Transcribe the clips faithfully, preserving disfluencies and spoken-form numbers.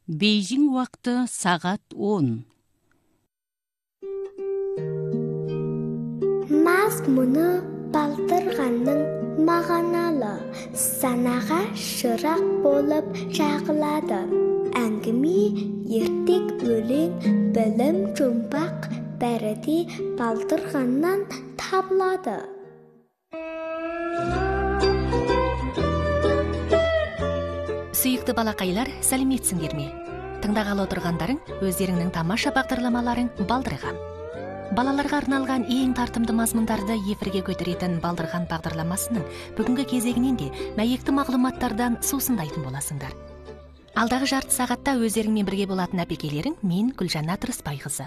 Бейжің уақыты сағат он. Мазмұны балдырғанның мағыналы, санаға шырақ болып жағылады. Әңгіме, ертек, өлең, білім, жұмбақ бәрі де балдырғаннан табылады. Сүйікті балақайлар, сәлеметсіңдер ме? Тыңдағалы отырғандарың өздеріңнің тамаша бағдарламаларың Балдырған. Балаларға арналған ең тартымды мазмұндарды ефірге көтеретін Балдырған бағдарламасының бүгінгі кезегінен де мәйекті мағлұматтардан сусындайтын боласыңдар. Алдағы жарты сағатта өздеріңмен бірге болатын әпекелерің мен Гүлжанна Тырыспайқызы.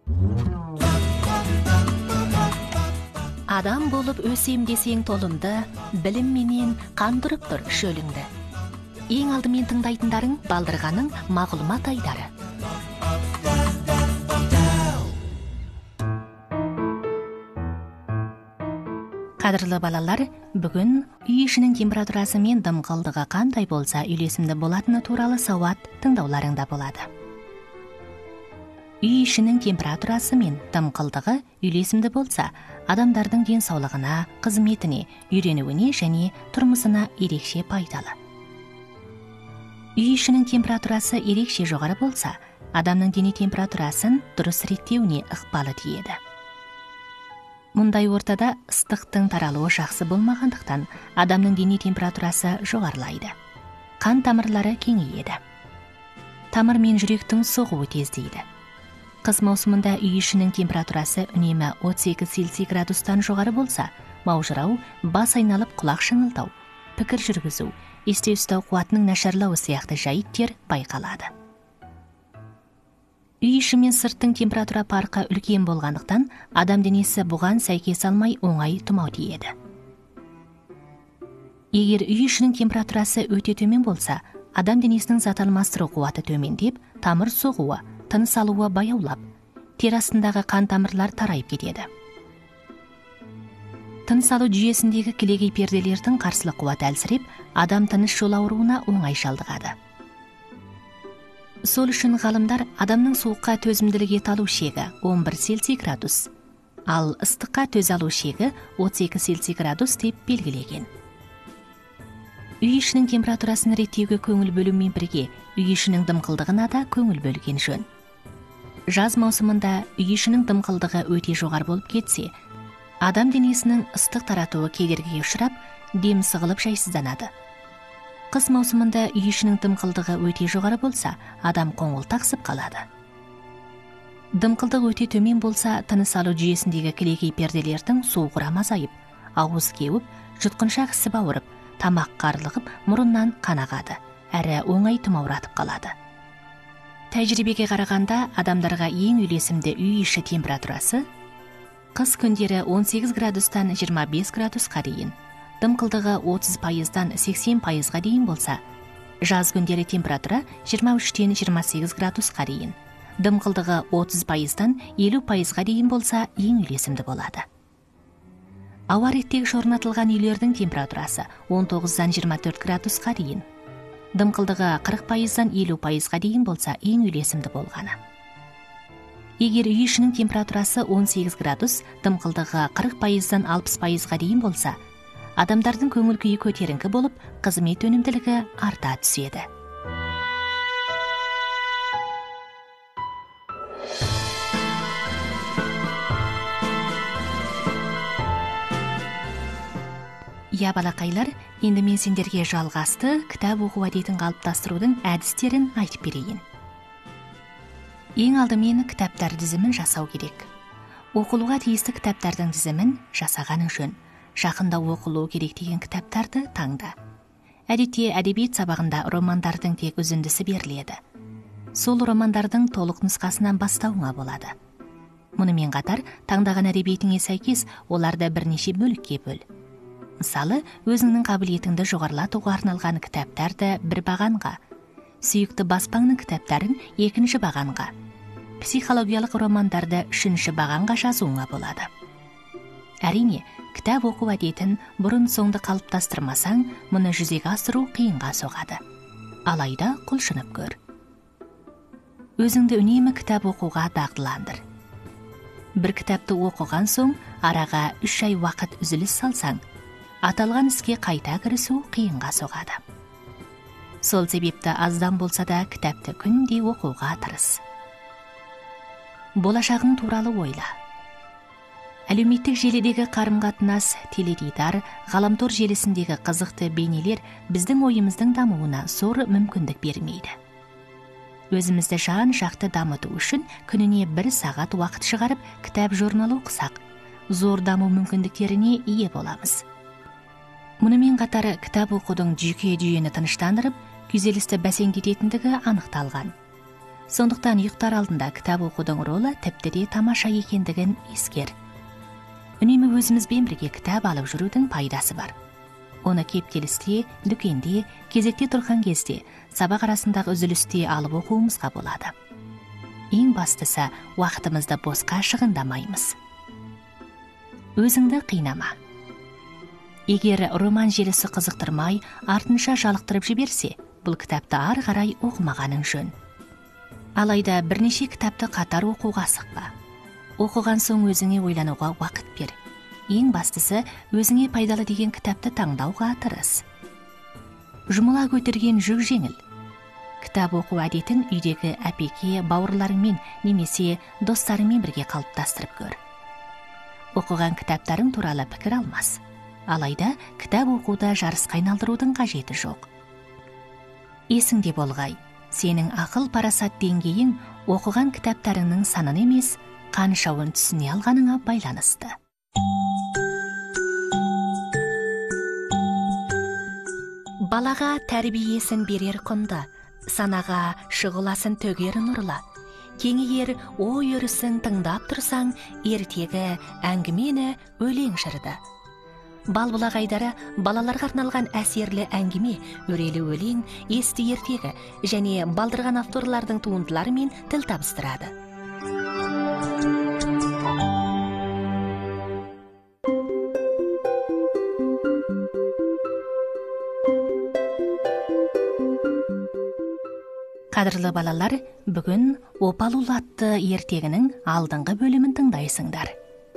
Адам болып өсем десең толымды, білімменен қандырып тұр шөліңді. Ең алдымен тыңдайтындарың Балдырғаның мағлұмат айдары. Қадірлі балалар, бүгін үй ішінің температурасы мен дымқылдығы қандай болса үйлесімді болатыны туралы сауат тыңдауларыңда болады. Үй ішінің температурасы мен дымқылдығы үйлесімді болса, адамдардың денсаулығына, қызметіне, үйренуіне және тұрмысына ерекше пайдалы. Үй ішінің температурасы ерекше жоғары болса, адамның дене температурасын дұрыс реттеуіне ықпалы тиеді. Мұндай ортада ыстықтың таралуы жақсы болмағандықтан, адамның дене температурасы жоғарылайды. Қан тамырлары кеңейеді. Тамыр мен жүректің соғуы тездейді. Қыс маусымында үй ішінің температурасы үнемі отыз екі цельсий градустан жоғары болса, маужырау, бас айналып құлақ шыңылдау, пікір жүргізу, есте ұстау қуатының нашарлауы сияқты жайттер байқалады. Үй іші мен сырттың температура парқы үлкен болғандықтан, адам денесі бұған сәйкес алмай оңай тұмау тиеді. Егер үй ішінің температурасы өте төмен болса, адам денесінің зат алмастыру қуаты төмендеп, тамыр соғуы, тыныс алуы баяулап, тер астындағы қан тамырлар тарайып кетеді. Тыныс алу жүйесіндегі кілегей перделердің қарсылық қуаты әлсіреп, адам тыныс жол ауруына оңай шалдығады. Сол үшін ғалымдар адамның суыққа төзімділік ете алу шегі он бір цельсий градус, ал ыстыққа төзе алу шегі отыз екі цельсий градус деп белгілеген. Үй ішінің температурасын реттеуге көңіл бөлумен бірге, үй ішінің дымқылдығына да көңіл бөлген жөн. Жаз маусымында үй ішінің дымқылдығы өте жоғары болып кетсе, адам денесінің ыстық таратуы кедергіге ұшырап, дем сығылып жайсызданады. Қыс маусымында үй ішінің дымқылдығы өте жоғары болса, адам қоңылтақсып қалады. Дымқылдық өте төмен болса, тыныс алу жүйесіндегі кілегей перделердің суы құрамы азайып, ауыз кеуіп, жұтқыншақ ісіп ауырып, тамақ қарылығып, мұрыннан қан ағады, әрі оңай тұмауратып қалады. Тәжірибеге қарағанда, адамдарға ең үйлесімді үй іші температурасы қыс күндері он сегіз градустан жиырма бес градусқа дейін, дымқылдығы отыз пайыздан сексен пайызға дейін болса, жаз күндері температура жиырма үштен жиырма сегіз градусқа дейін, дымқылдығы отыз пайыздан елу пайызға дейін болса, ең үйлесімді болады. Ауа реттегіш орнатылған үйлердің температурасы он тоғыздан жиырма төрт градусқа дейін, дымқылдығы қырық пайыздан елу пайызға дейін болса, ең үйлесімді болғаны. Егер үй ішінің температурасы он сегіз градус, дымқылдығы қырық пайыздан алпыс пайызға дейін болса, адамдардың көңіл күйі көтеріңкі болып, қызмет өнімділігі арта түседі. Я балақайлар, енді мен сендерге жалғасты кітап оқу әдетін қалыптастырудың әдістерін айтып берейін. Ең алдымен кітаптар тізімін жасау керек. Оқылуға тиісті кітаптардың тізімін жасағаның жөн. Жақында оқылуы керек деген кітаптарды таңда. Әдетте әдебиет сабағында романдардың тек үзіндісі беріледі. Сол романдардың толық нұсқасынан бастауыңа болады. Мұнымен қатар, таңдаған әдебиетіңе сәйкес оларды бірнеше бөлікке бөл. Мысалы, өзіңнің қабілетіңді жоғарылатуға арналған кітаптарды бір бағанға, сүйікті баспаңның кітаптарын екінші бағанға, психологиялық романдарды үшінші бағанға жазуыңа болады. Әрине, кітап оқу әдетін бұрын соңды қалыптастырмасаң, мұны жүзеге асыру қиынға соғады. Алайда құлшынып көр. өзіңді үнемі кітап оқуға дағдыландыр. Бір кітапты оқыған соң араға үш ай уақыт үзіліс салсаң, аталған іске қайта кірісу қиынға соғады. Сол себепті аздан болса да кітапты күнде оқуға тырыс. Болашағың туралы ойла. Әлеуметтік желідегі қарым-қатынас, теледидар, ғаламтор желісіндегі қызықты бейнелер біздің ойымыздың дамуына зор мүмкіндік бермейді. Өзімізді жан-жақты дамыту үшін күніне бір сағат уақыт шығарып кітап журнал оқысақ, зор даму мүмкіндіктеріне ие боламыз. Мұнымен қатар кітап оқудың жүйке жүйені тыныштандырып, күйзелісті бәсеңдететіндігі анықталған. Сондықтан ұйықтар алдында кітап оқудың ролы тіпті де тамаша екендігін ескер. Үнемі өзімізбен бірге кітап алып жүрудің пайдасы бар. Оны кептелісте, дүкенде, кезекте тұрған кезде, сабақ арасындағы үзілісте алып оқуымызға болады. Ең бастысы, уақытымызды босқа шығындамаймыз. Өзіңді қинама. Егер роман желісі қызықтырмай, артынша жалықтырып жіберсе, бұл кітапты ары қарай оқымағаның жөн. Алайда бірнеше кітапты қатар оқуға асықпа. Оқыған соң өзіңе ойлануға уақыт бер. Ең бастысы, өзіңе пайдалы деген кітапты таңдауға тырыс. Жұмыла көтерген жүк жеңіл. Кітап оқу әдетін үйдегі әпеке, бауырларыңмен немесе достарыңмен бірге қалыптастырып көр. Оқыған кітаптарың туралы пікір алмас. Алайда кітап оқуда жарысқа айналдырудың қажеті жоқ. Есіңде болғай, сенің ақыл парасат деңгейің оқыған кітаптарыңның санын емес, қаншауын түсіне алғаныңа байланысты. Балаға тәрбиесін берер құнды, санаға шұғыласын төгер нұрлы. Кеңейер ой өрісін тыңдап тұрсаң, ертегі әңгімені өлең жырды. Балбұлақ айдары балаларға арналған әсерлі әңгіме, өрелі өлең, есті ертегі және балдырған авторлардың туындыларымен тіл табыстырады. Қадірлі балалар, бүгін Опал-ұл атты ертегінің алдыңғы бөлімін тыңдайсыңдар.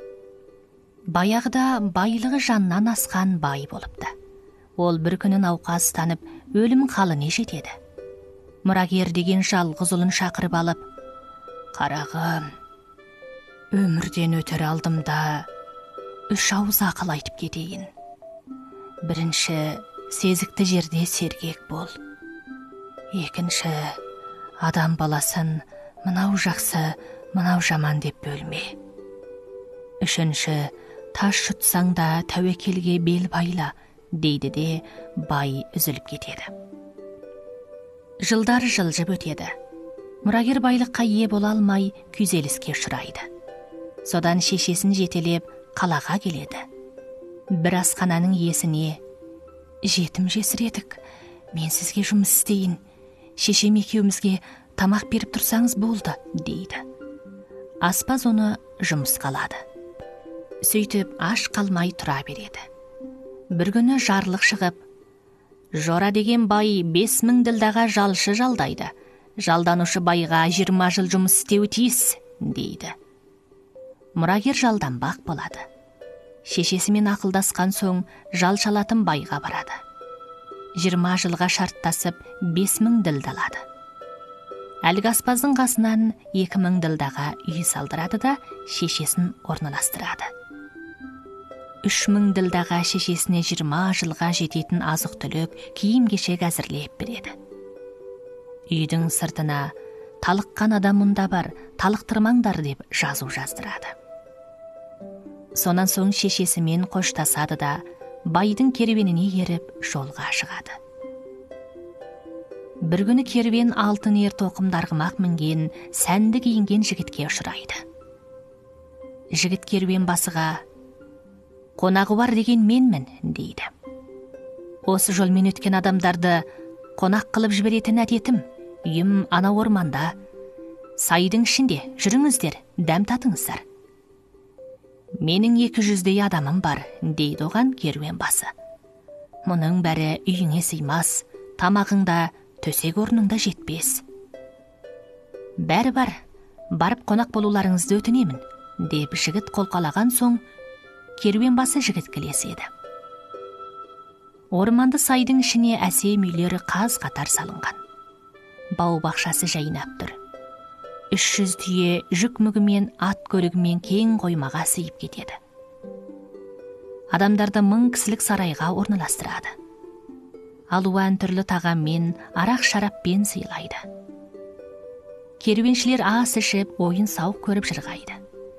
Баяғыда байлығы жаннан асқан бай болыпты. Ол бір күні науқастанып, өлім қаліне жетеді. Мұрагер деген жалғыз ұлын шақырып алып, «Қарағым, өмірден өтір алдымда үш ауыз ақыл айтып кетейін. Бірінші, сезікті жерде сергек бол. Екінші, адам баласын мынау жақсы, мынау жаман деп бөлме. Үшінші, тас жұтсаң да тәуекелге бел байла», дейді де бай үзіліп кетеді. Жылдар жылжып өтеді. Мұрагер байлыққа ие бола алмай күйзеліске ұшырайды. Содан шешесін жетелеп қалаға келеді. Бір асхананың иесіне, «Жетім жесір едік, мен сізге жұмыс істейін. Шешем екеумізге тамақ беріп тұрсаңыз болды», дейді. Аспаз оны жұмысқа алады. Сөйтіп аш қалмай тұра береді. Бір күні жарлық шығып, «Жора деген бай бес мың ділдаға жалшы жалдайды. Жалданушы байға жиырма жыл жұмыс істеуі тиіс», дейді. Мұрагер жалданбақ болады. Шешесімен ақылдасқан соң жалшалатын байға барады. жиырма жылға шарттасып бес мың ділда алады. Әлгі аспаздың қасынан екі мың ділдаға үй салдырады да шешесін орналастырады. үш мың ділдаға шешесіне жиырма жылға жететін азық-түлік, киім-кешек әзірлеп береді. Үйдің сыртына «Талыққан адам мұнда бар, талықтырмаңдар» деп жазу жаздырады. Сонан соң шешесімен қоштасады да байдың керуеніне еріп жолға шығады. Бір күні керуен алтын ер тоқымды арғымақ мінген, сәнді киінген жігітке ұшырайды. Жігіт керуен басыға, «Қонағы бар деген менмін», дейді. «Осы жолмен өткен адамдарды қонақ қылып жіберетін әдетім, үйім ана орманда. Сайдың ішінде жүріңіздер, дәм татыңыздар». «Менің екі жүздей адамым бар», дейді оған керуен басы. «Мұның бәрі үйіңе сыймас, тамағыңда, төсек орныңда жетпес». Бәрі бар, барып қонақ болуларыңызды өтінемін, деп жігіт қолқалаған соң, керуенбасы жігіт келеседі. Орманды сайдың ішіне әсем үйлері қаз қатар салынған. Бау бақшасы жайнап тұр. Үш жүз түйе жүк мүгімен, ат көлігімен кең қоймаға сыйып кетеді. Адамдарды мың кісілік сарайға орналастырады. Алуан түрлі тағаммен, арақ шараппен сыйлайды. Керуеншілер ас ішіп, ойын сауық көріп жырғайды.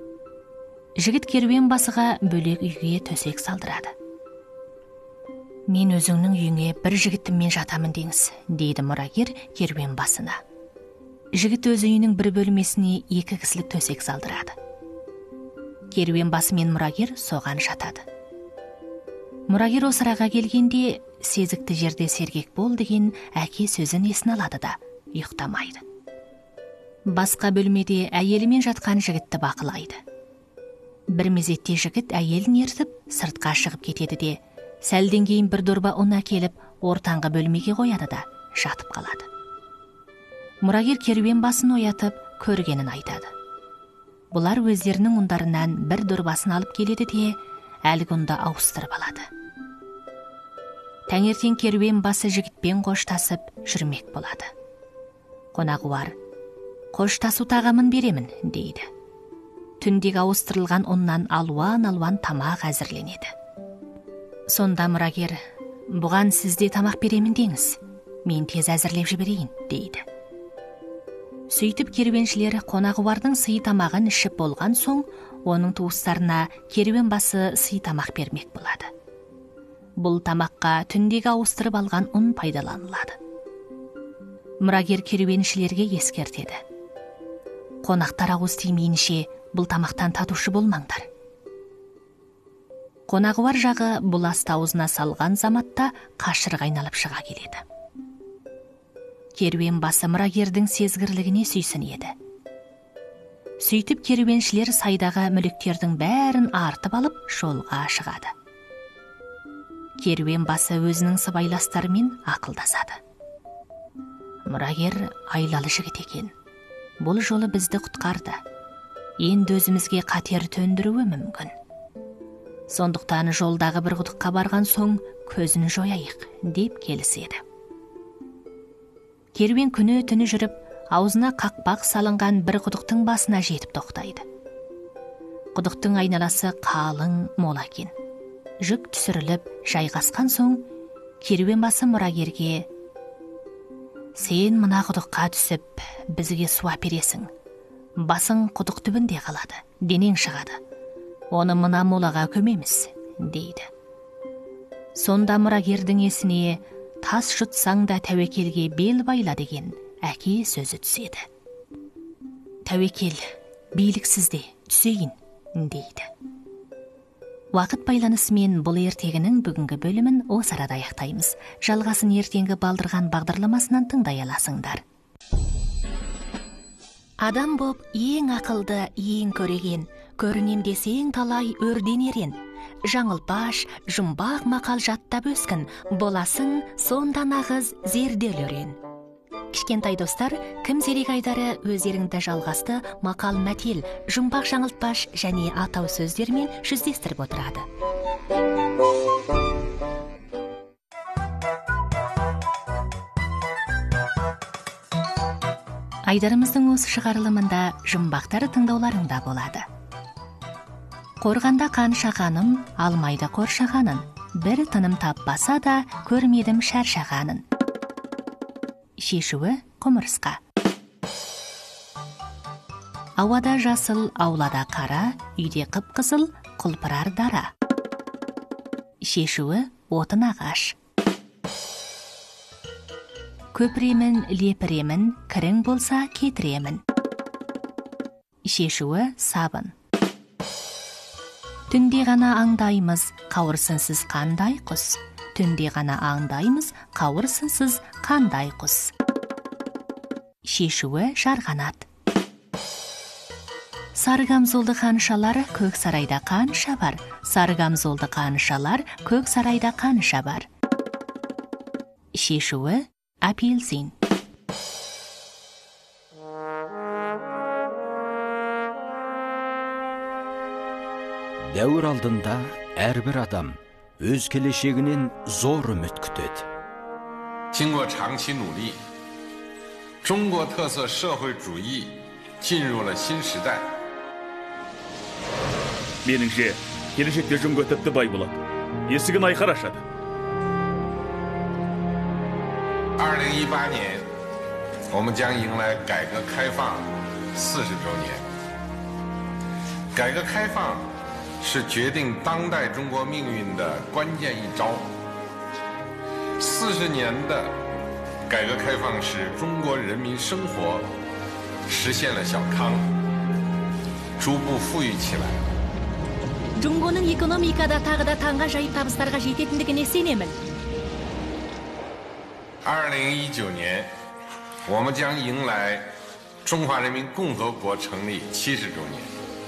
Жігіт керуенбасыға бөлек үйге төсек салдырады. Мен өзіңнің үйіңе бір жігітіммен жатамын деңіз, дейді мұрагер керуенбасына. Жігіт өз үйінің бір бөлмесіне екі кісілік төсек салдырады. Керуенбасы мен мұрагер соған жатады. Мұрагер осыраға келгенде, сезікті жерде сергек бол деген әке сөзін есіне алады да, ұйықтамайды. Басқа бөлмеде әйелімен жатқан жігітті бақылайды. Бір мезетте жігіт әйелін ертіп, сыртқа шығып кетеді де, сәлден кейін бір дорба ұн әкеліп, ортаңғы бөлмеге қояды да, жатып қалады. Мұрагер керуенбасын оятып, көргенін айтады. Бұлар өздерінің ұндарынан бір дорбасын алып келеді де, әлгі ұнды ауыстырып алады. Таңертең керуенбасы жігітпен қоштасып жүрмек болады. Қонағуар, қоштасу тағамын беремін, дейді. Түндегі ауыстырылған ұннан алуан-алуан тамақ әзірленеді. Сонда мұрагер, бұған сізде тамақ беремін деңіз, мен тез әзірлеп жіберейін, дейді. Сөйтіп керуеншілері қонағуардың сый тамағын ішіп болған соң, оның туыстарына керуенбасы сый тамақ бермек болады. Бұл тамаққа түндегі ауыстырып алған ұн пайдаланылады. Мұрагер керуеншілерге ескертеді. Қонақтар ауыз тимейінше бұл тамақтан татушы болмаңдар. Қонағуар жағы бұл асты аузына салған заматта қашырға айналып шыға келеді. Керуенбасы мұрагердің сезгірлігіне сүйсінеді. Сөйтіп керуеншілер сайдағы мүліктердің бәрін артып алып жолға шығады. Керуенбасы өзінің сыбайластарымен ақылдасады. Мұрагер айлалы жігіт екен. Бұл жолы бізді құтқарды. Енді өзімізге қатер төндіруі мүмкін. Сондықтан жолдағы бір құдыққа барған соң көзін жояйық, деп келіседі. Керуен күні түні жүріп, аузына қақпақ салынған бір құдықтың басына жетіп тоқтайды. Құдықтың айналасы қалың мол екен. Жүк түсіріліп, жайғасқан соң, керуенбасы мұрагерге: сен мына құдыққа түсіп, бізге су әпересің. Басың құдық түбінде қалады, денең шығады. Оны мына молаға көмеміз, дейді. Сонда мұрагердің есіне тас жұтсаң да тәуекелге бел байла деген әке сөзі түседі. Тәуекел, билік сізде, түсейін, дейді. Уақыт байланысымен бұл ертегінің бүгінгі бөлімін осы арада аяқтаймыз. Жалғасын ертеңгі балдырған бағдарламасынан тыңдай аласыңдар. Адам боп ең ақылды, ең көреген, көрінем десең талай өрден ерен. Жаңылпаш, жұмбақ мақал жаттап өскін, боласың сонда нағыз зерделі өрен. Кішкентай достар, кім зерек айдары өздеріңді жалғасты мақал мәтел, жұмбақ жаңылтпаш және атау сөздермен жүздестіріп отырады. Айдарымыздың осы шығарылымында жұмбақтар тыңдауларыңда болады. Қорғанда қаншағаным, алмайды қоршағанын, бір тыным таппаса да көрмедім шаршағанын. Шешуі құмырсқа. Ауада жасыл, аулада қара, үйде қып-қызыл, құлпырар дара. Шешуі отын ағаш. Көпіремін, лепіремін, кірің болса кетіремін. Шешуі сабын. Түнде ғана аңдаймыз, қауырсынсыз қандай құс. Түнде ғана аңдаймыз, қауырсынсыз қандай құс. Шешуі жарғанат. Саргамзолды қаншалар көк сарайда қанша бар. Саргамзолды қаншалар көк сарайда қанша бар. Шешуі апельсин. дәуір алдында әрбір адам өз келешегінен зор үміт күтеді. 经过长期努力，中国特色社会主义进入了新时代。 Меніңше, келешекте жөнге тіпті бай болады. Есігін айқар ашады. 二零一八年，我们将迎来改革开放四十周年。改革开放是决定当代中国命运的关键一招。四十年的改革开放使中国人民生活实现了小康，逐步富裕起来。 Жуңгонун экономикада тагы да таңғажайып табыстарга жететиндигине сенемин. 二零一九年，我们将迎来中华人民共和国成立七十周年。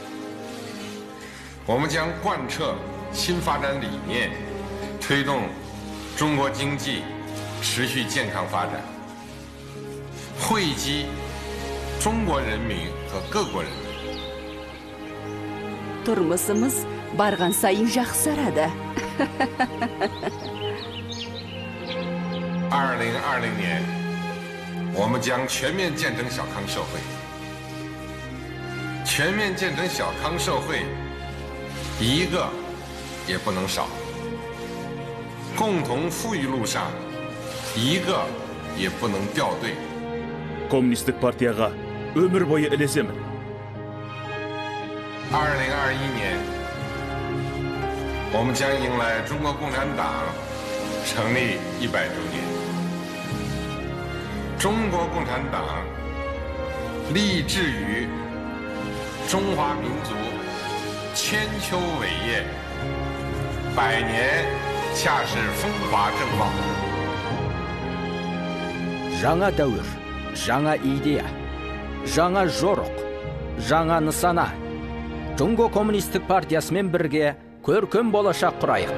我们将贯彻新发展理念，推动中国经济持续健康发展，惠及中国人民和各国人民。 Тұрмысымыз барған сайын жақсарады. 二零二零年，我们将全面建成小康社会。全面建成小康社会，一个也不能少。共同富裕路上，一个也不能掉队。 Коммунистік партияға өмір бойы ілесемін. 二零二一年，我们将迎来中国共产党成立一百周年。中国共产党立志于中华民族千秋伟业，百年恰是风华正茂。 Жаңа дәуір, жаңа идея, жаңа жорық, жаңа нысана. Жуңго коммунистік партиясымен бірге көркем болашақ құрайық.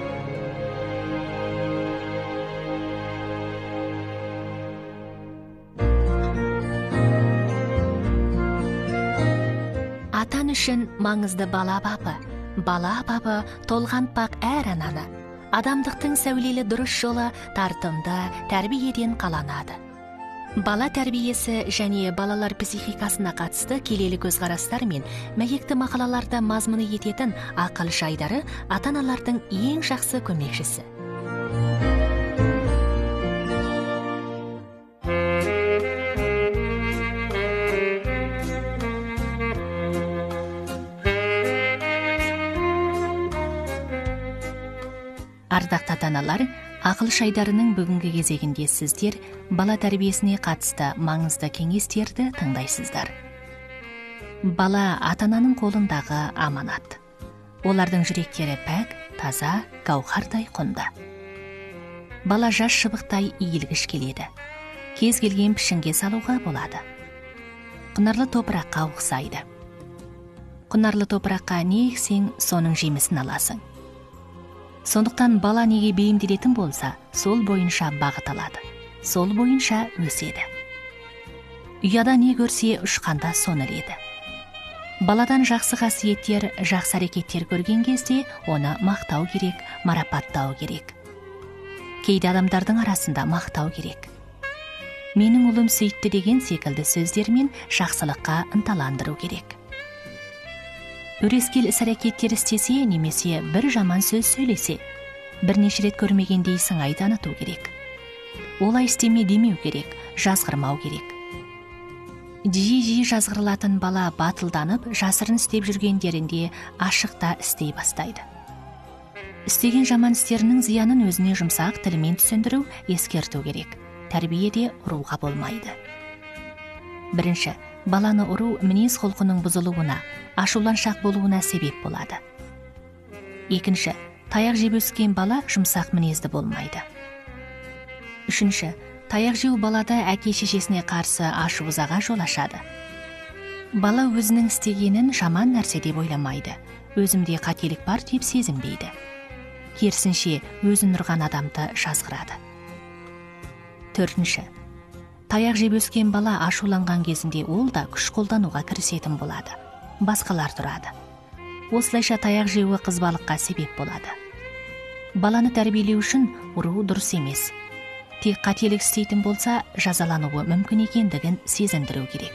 Атан үшін маңызды бала бабы. Бала бабы толғантпақ әр ананы. Адамдықтың сәулелі дұрыс жолы тартымды тәрбиеден қаланады. Бала тәрбиесі және балалар психикасына қатысты келелі көзқарастар мен мәйекті мақалаларда мазмұны ететін ақыл жайдары ата-аналардың ең жақсы көмекшісі. Ардақты ата-аналар, ақыл шайдарының бүгінгі кезегінде сіздер бала тәрбиесіне қатысты маңызды кеңестерді тыңдайсыздар. Бала ата-ананың қолындағы аманат. Олардың жүректері пәк, таза, гауһардай құнды. Бала жас шыбықтай иілгіш келеді. Кез келген пішінге салуға болады. Құнарлы топыраққа ұқсайды. Құнарлы топыраққа не ексең, соның жемісін аласың. Сондықтан бала неге бейімделетін болса, сол бойынша бағыт алады. Сол бойынша өседі. Ұяда не көрсе ұшқанда соны іледі. Баладан жақсы қасиеттер, жақсы әрекеттер көрген кезде оны мақтау керек, марапаттау керек. Кейде адамдардың арасында мақтау керек. Менің ұлым сөйтті деген секілді сөздермен жақсылыққа ынталандыру керек. Өрескел іс-әрекеттер істесе немесе бір жаман сөз сөйлесе, бірнеше рет көрмегендей сыңай таныту керек. Олай істеме демеу керек, жазғырмау керек. Жиі-жиі жазғырылатын бала батылданып, жасырын істеп жүргендерінде ашықта істей бастайды. Істеген жаман істерінің зиянын өзіне жұмсақ тілмен түсіндіру, ескерту керек. Тәрбиеде ұруға болмайды. Бірінші, баланы ұру мінез құлқының бұзылуына, ашуланшақ болуына себеп болады. Екінші, таяқ жеп өскен бала жұмсақ мінезді болмайды. Үшінші, таяқ жеу балада әке-шешесіне қарсы ашу-ызаға жол ашады. Бала өзінің істегенін жаман нәрсе деп ойламайды, өзімде қателік бар деп сезінбейді. Керісінше, өзін ұрған адамды жазғырады. Төртінші, таяқ жеп өскен бала ашуланған кезінде ол да күш қолдануға кірісетін болады. Басқалар тұрады. осылайша таяқ жеуі қызбалыққа себеп болады. Баланы тәрбиелеу үшін ұру дұрыс емес. Тек қателік істейтін болса, жазалануы мүмкін екендігін сезіндіру керек.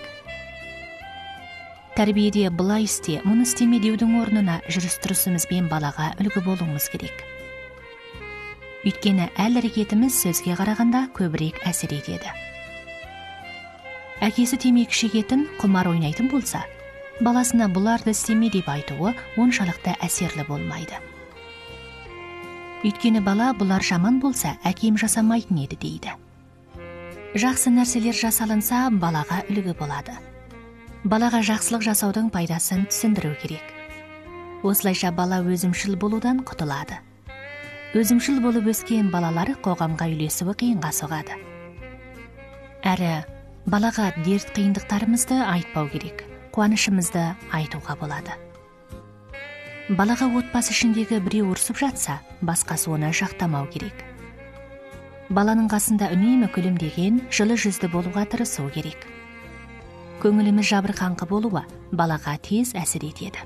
Тәрбиеде былай істе, мұны істеме деудің орнына жүріс-тұрысымызбен балаға үлгі болуымыз керек. Өйткені әл әрекетіміз сөзге қарағанда көбірек әсер етеді. Әкесі темекі шегетін, құмар ойнайтын болса, баласына бұларды істеме деп айтуы оншалықты әсерлі болмайды. Өйткені бала бұлар жаман болса, әкем жасамайтын еді дейді. Жақсы нәрселер жасалынса, балаға үлгі болады. Балаға жақсылық жасаудың пайдасын түсіндіру керек. Осылайша бала өзімшіл болудан құтылады. Өзімшіл болып өскен балалары қоғамға үйлесуі қиынға соғады. Әрі балаға дерт қиындықтарымызды айтпау керек, қуанышымызды айтуға болады. Балаға отбасы ішіндегі біреу ұрсып жатса, басқасы оны жақтамау керек. Баланың қасында үнемі күлімдеген, жылы жүзді болуға тырысу керек. Көңіліміз жабырқаңқы болуы балаға тез әсер етеді.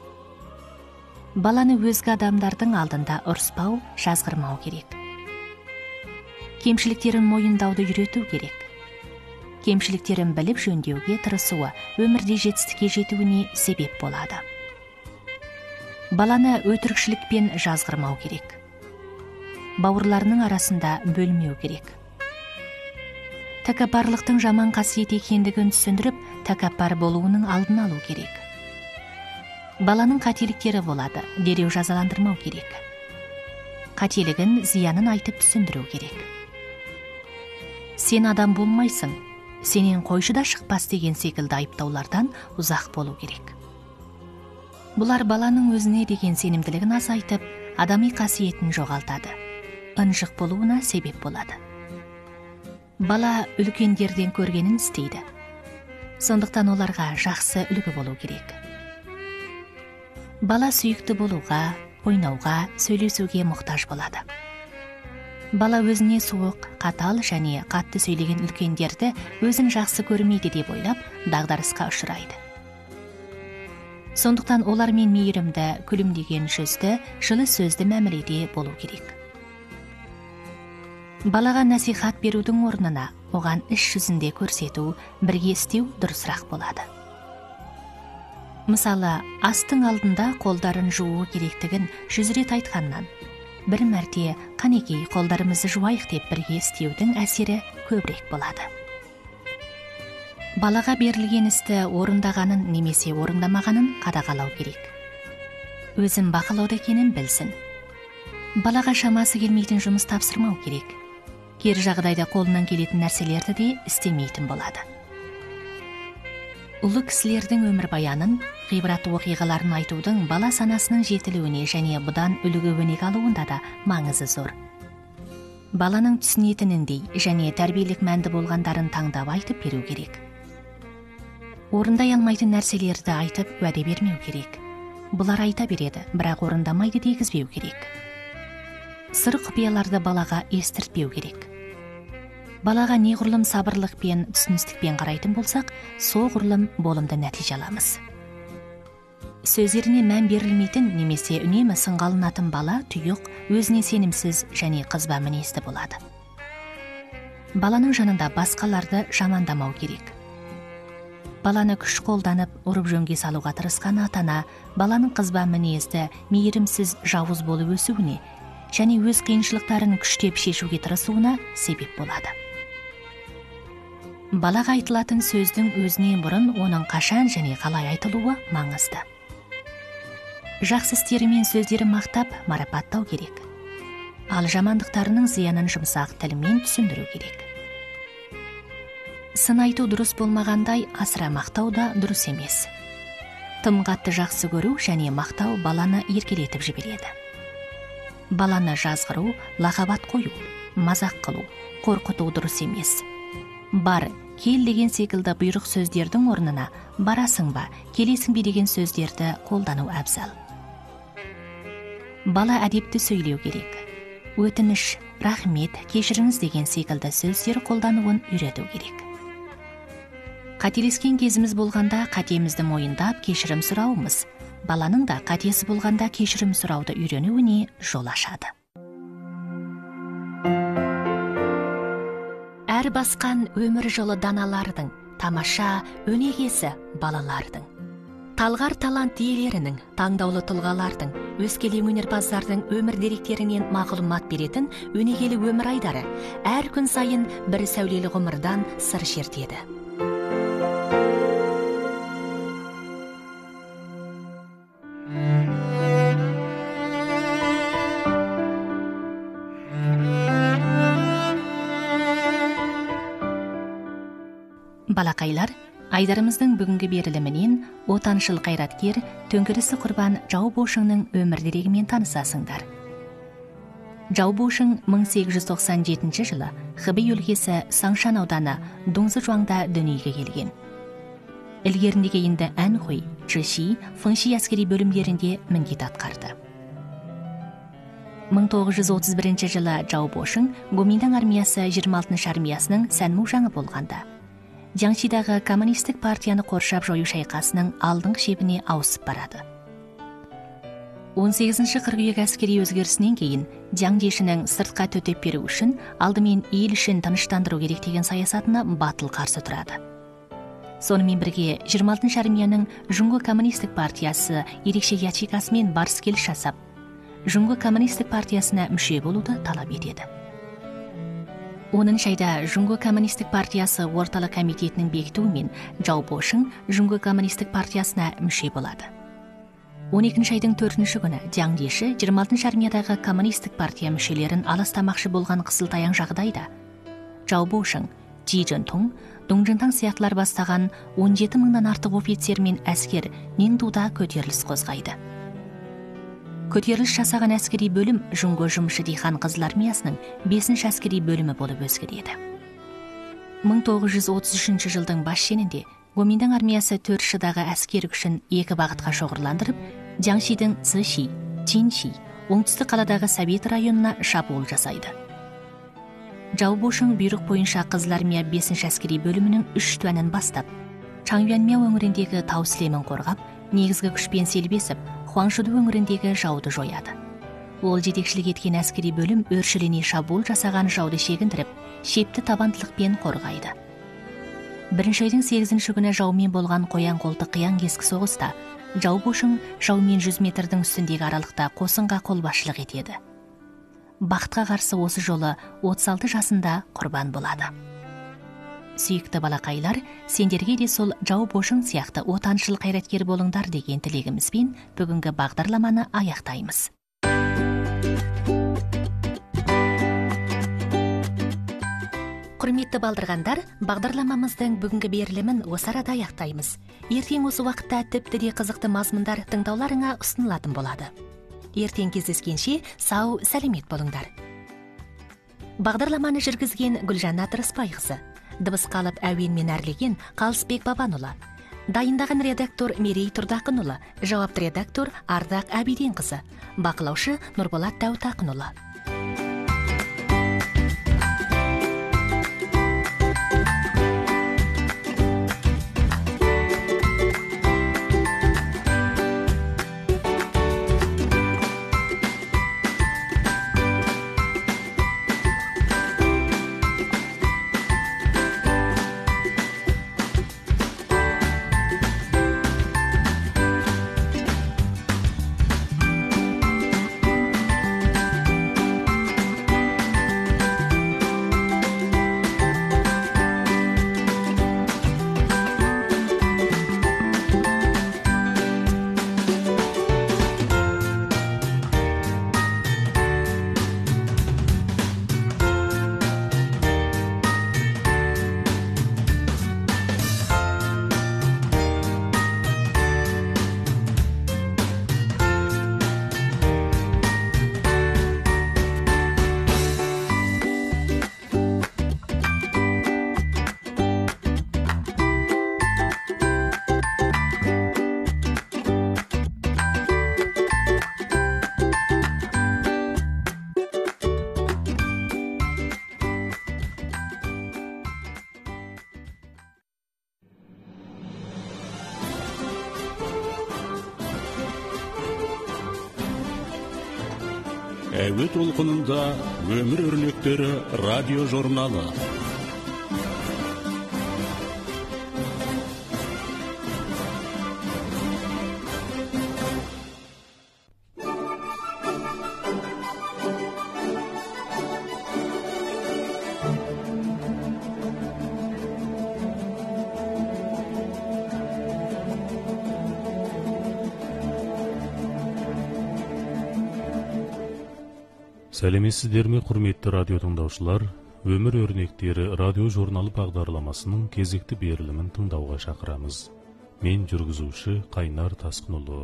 Баланы өзге адамдардың алдында ұрыспау, жазғырмау керек. Кемшіліктерін мойындауды үйрету керек. Кемшіліктерін біліп жөндеуге тырысуы өмірде жетістікке жетуіне себеп болады. Баланы өтірікшілікпен жазғырмау керек. Бауырларының арасында бөлмеу керек. Тәкаппарлықтың жаман қасиет екендігін түсіндіріп, тәкаппар болуының алдын алу керек. Баланың қателіктері болады, дереу жазаландырмау керек. Қателігін, зиянын айтып түсіндіру керек. Сен адам болмайсың, сенен қойшы да шықпас деген секілді айыптаулардан ұзақ болу керек. Бұлар баланың өзіне деген сенімділігін азайтып, адами қасиетін жоғалтады. Ынжық болуына себеп болады. Бала үлкендерден көргенін істейді. Сондықтан оларға жақсы үлгі болу керек. Бала сүйікті болуға, ойнауға, сөйлесуге мұқтаж болады. Бала өзіне суық, қатал және қатты сөйлеген үлкендерді өзін жақсы көрмейді деп ойлап, дағдарысқа ұшырайды. Сондықтан олармен мейірімді, күлімдеген жүзді, жылы сөзді мәміледе болу керек. Балаға насихат берудің орнына, оған іс жүзінде көрсету, бірге істеу дұрысырақ болады. Мысалы, астың алдында қолдарын жуу керектігін жүз рет айтқаннан, бір мәрте қанекей қолдарымызды жуайық деп бірге істеудің әсері көбірек болады. Балаға берілген істі орындағанын немесе орындамағанын қадағалау керек. Өзін бақылауда екенін білсін. Балаға шамасы келмейтін жұмыс тапсырмау керек. Кері жағдайда қолынан келетін нәрселерді де істемейтін болады. Ұлы кісілердің өмірбаянын, ғибрат оқиғаларын айтудың бала санасының жетілуіне және бұдан үлгі өнеге алуында да маңызы зор. Баланың түсінетініндей және тәрбиелік мәнді болғандарын таңдап айтып беру керек. Орындай алмайтын нәрселерді айтып уәде бермеу керек. Бұлар айта береді, бірақ орындамайды дегізбеу керек. Сыр құпияларды балаға естіртпеу керек. Балаға неғұрлым сабырлықпен, түсіністікпен қарайтын болсақ, соғұрлым болымды нәтиже аламыз. Сөздеріне мән берілмейтін немесе үнемі сынғалынатын бала тұйық, өзіне сенімсіз және қызба мінезді болады. Баланың жанында басқаларды жамандамау керек. Баланы күш қолданып, ұрып жөнге салуға тырысқан атана, баланың қызба мінезді, мейірімсіз жауыз болып өсуіне және өз қиыншылықтарын күштеп шешуге тырысуына себеп болады. Балаға айтылатын сөздің өзінен бұрын оның қашан және қалай айтылуы маңызды. Жақсы істері мен сөздерін мақтап, марапаттау керек. Ал жамандықтарының зиянын жұмсақ тілмен түсіндіру керек. Сын айту дұрыс болмағандай, асыра мақтау да дұрыс емес. Тым қатты жақсы көру және мақтау баланы еркелетіп жібереді. Баланы жазғыру, лақабат қою, мазақ қылу, қорқыту дұрыс емес. Бар, кел деген секілді бұйрық сөздердің орнына барасың ба, келесің бе деген сөздерді қолдану әбзал. Бала әдепті сөйлеу керек. Өтініш, рахмет, кешіріңіз деген секілді сөздер қолдануын үйрету керек. Қателескен кезіміз болғанда қатемізді мойындап кешірім сұрауымыз, баланың да қатесі болғанда кешірім сұрауды үйренуіне жол ашады. Әр басқан өмір жолы даналардың, тамаша өнегесі балалардың. Талғар талант иелерінің, таңдаулы тұлғалардың, өзгеле өнерпаздардың өмір деректерінен мағлұмат беретін өнегелі өмір айдары әр күн сайын бір сәулелі ғұмырдан сыр шертеді. Балақайлар, айдарымыздың бүгінгі берілімінен отаншыл қайраткер Төңкерісі құрбан Жаубошыңның өмір дерегімен танысасыңдар. Жаубошың мың сегіз жүз тоқсан жетінші жылы Хыбей өлкесі Саңшан ауданы Доңзы-Жуаңда дүниеге келген. Ілгерінде кейінді Әнхуй, Чыши, Фыңши әскери бөлімдерінде міндет атқарды. мың тоғыз жүз отыз бірінші жылы Жаубошың Гоминдан армиясы жиырма алтыншы армиясының сәнму жаңы болғанда Жаңшидағы коммунистік партияны қоршап жою шайқасының алдыңғы шебіне ауысып барады. он сегізінші қыркүйек әскери өзгерісінен кейін Жаңдешінің сыртқа төтеп беру үшін алдымен ел ішін тыныштандыру керек деген саясатына батыл қарсы тұрады. Сонымен бірге жиырма алтыншы армияның Жұңго коммунистік партиясы ерекше ячейкасымен барыс келіс жасап, Жұңго коммунистік партиясына мүше болуды талап етеді. оныншы айда Жұңго коммунистік партиясы орталық комитетінің бекітуімен Жаубошың Жұңго коммунистік партиясына мүше болады. он екінші айдың төртінші күні Жаңдеші жиырма алтыншы армиядағы коммунистік партия мүшелерін аластамақшы болған қысылтаяң жағдайда Жаубошың, Джи Жентоң, Доңжинтаң сияқтылар бастаған он жеті мыңнан артық офицер мен әскер Ниңдуда көтеріліс қозғайды. Көтеріліс жасаған әскери бөлім Жұңго жұмысшы дихан қызыл армиясының бесінші әскери бөлімі болып өзгереді. мың тоғыз жүз отыз үшінші жылдың бас шенінде Гоминдан армиясы төрт шыдағы әскер күшін екі бағытқа шоғырландырып, Жаңшидің Цзыши, Чинши, оңтүстік қаладағы Совет районына шабуыл жасайды. Жаубошың бұйрық бойынша қызыл армия бесінші әскери бөлімінің үш туанын бастап, Чаңюанмя өңіріндегі тау сілемін қорғап, негізгі күшпен селбесіп, Хуаңшуду өңіріндегі жауды жояды. Ол жетекшілік еткен әскери бөлім өршілене шабуыл жасаған жауды шегіндіріп, шепті табандылықпен қорғайды. Бірінші айдың сегізінші күні жаумен болған қоян қолты қиян кескі соғыста, Жаубошың жаумен жүз метрдің үстіндегі аралықта қосынға қолбасшылық етеді. Бақытқа қарсы осы жолы отыз алты жасында құрбан болады. Сүйікті балақайлар, сендерге де сол Жаубошың сияқты отаншыл қайраткер болыңдар деген тілегімізбен бүгінгі бағдарламаны аяқтаймыз. Құрметті балдырғандар, бағдарламамыздың бүгінгі берілімін осы арада аяқтаймыз. Ертең осы уақытта тіпті де қызықты мазмұндар тыңдауларыңа ұсынылатын болады. Ертең кездескенше сау, сәлемет болыңдар. Бағдарламаны жүргізген Гүлжанат Рысбайқызы, дыбыс қалып әуенмен әрлеген Қалысбек Бабанұлы, дайындаған редактор Мерей Тұрдақынұлы, жауапты редактор Ардақ Әбиденқызы, бақылаушы Нұрболат Дәутақынұлы. әуе толқынында өмір өрнектері радио журналы. Сәлеметсіздер ме, құрметті радио тыңдаушылар? Өмір өрнектері радио журналы бағдарламасының кезекті берілімін тыңдауға шақырамыз. Мен жүргізуші Қайнар Тасқынұлы.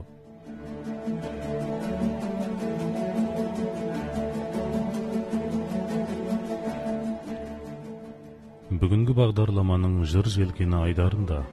Бүгінгі бағдарламаның жыр желкені айдарында